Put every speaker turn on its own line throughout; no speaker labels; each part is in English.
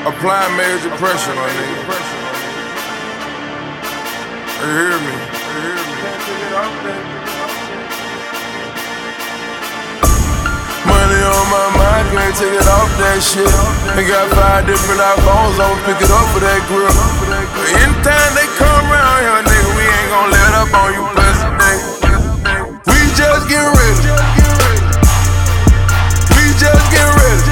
Applying major pressure, my nigga. You hear me? Money on my mind, can't take it off that shit. I got 5 different iPhones, I'ma pick it up for that grip. But anytime they come around here, nigga, we ain't gon' let up on you, pussy, nigga. We just get ready. We just get ready.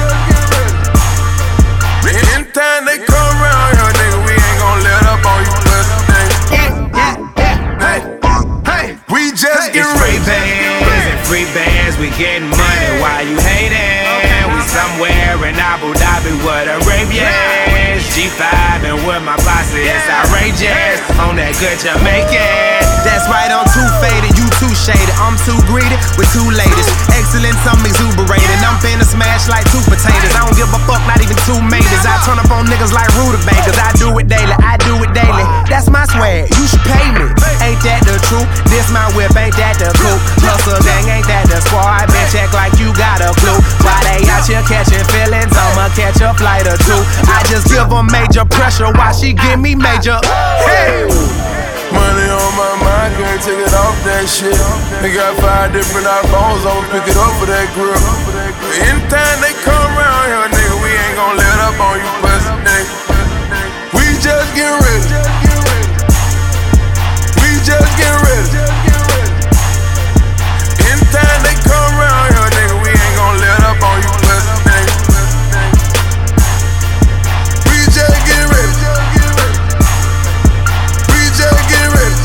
But anytime they come around here, nigga, we ain't gon' let up on you, pussy, nigga. Hey, we just get ready.
Free bands, we getting money while you hating. We somewhere in Abu Dhabi with Arabians. G5 and with my posse, it's outrageous. On that good Jamaican. That's right, I'm too faded, you too shaded. I'm too greedy with 2 ladies. Excellence, I'm exuberating. I'm finna smash like 2 potatoes. I don't give a fuck, not even 2 maybes. I turn up on niggas like rutabagas. I do it daily, I do it daily. That's my swag, you should pay me. Ain't that the truth? This my whip, ain't that the coupe? Hustle gang, ain't that the squad? Bitch, act like you got a clue. Why they out here catching feelings? I'ma catch a flight or 2. I just give them major pressure while she give me major. Hey!
Money on my mind, can't take it off that shit. They got 5 different iPhones, I'ma pick it up for that grip. But anytime they come around here, nigga, we ain't gon' let up on you, pussy, nigga. We just get ready. We just get ready. Anytime they come around here, nigga, we ain't gon' let up on you, pussy, nigga. We just get ready. We just get ready.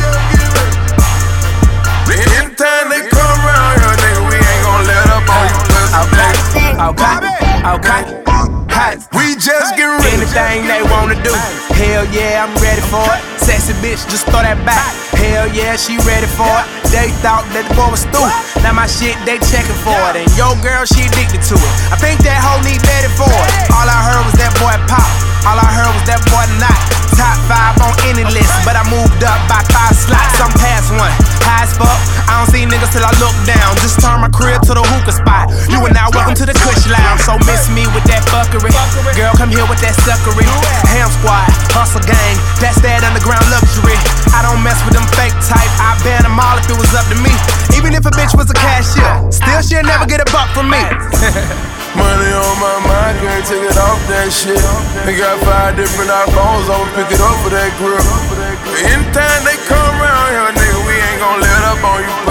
Anytime they come around here, nigga, we ain't gon' let up on you, pussy, nigga.
Okay.
We just get ready.
Anything they wanna do, hell yeah, I'm ready for it. Sexy bitch, just throw that back. Hell yeah, she ready for it. They thought that the boy was stupid. Now my shit, they checking for it. And yo girl, she addicted to it. I think that hoe need daddy for it. All I heard was that boy pop. All I heard was that boy not. Top 5 on any list, but I moved up by 5 slots. I'm past 1. High as fuck, I don't see niggas till I look down. Just turn my crib to the hookah spot. You are now welcome to the Kush Lounge. So miss me with that fuckery. Girl, come here with that suckery. Ham squad, hustle gang, that's that underground luxury. I don't mess with them fake type. I ban them all if it was up to me. Even if a bitch was a cashier, still she'll never get a buck from me.
Money on my mind, can't take it off that shit. They got 5 different iPhones, I'ma pick it up for that grip. But anytime they come around here, nigga, we ain't gon' let up on you.